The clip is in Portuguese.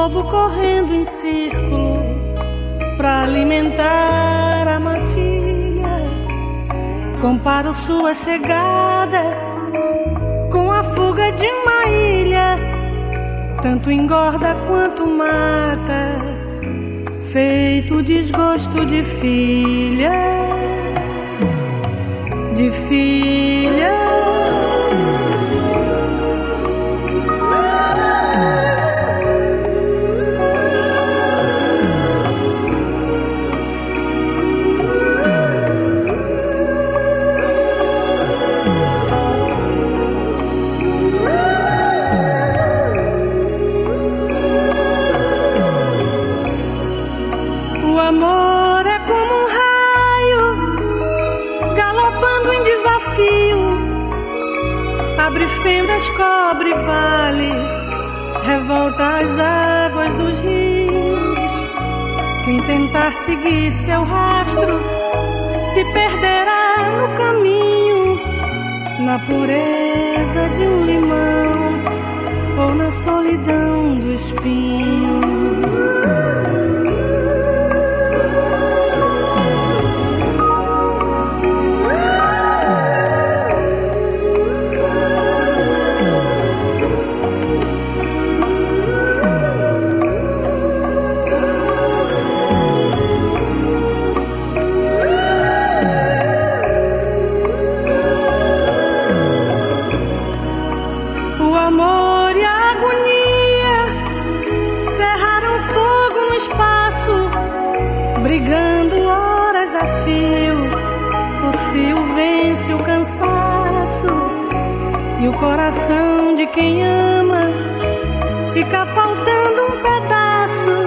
lobo correndo em círculo pra alimentar a matilha. Comparo sua chegada com a fuga de uma ilha. Tanto engorda quanto mata, feito desgosto de filha, de filha. Abre fendas, cobre vales, revolta as águas dos rios. Quem tentar seguir seu rastro se perderá no caminho, na pureza de um limão ou na solidão do espinho. Brigando horas a fio, o cio vence o cansaço, e o coração de quem ama fica faltando um pedaço.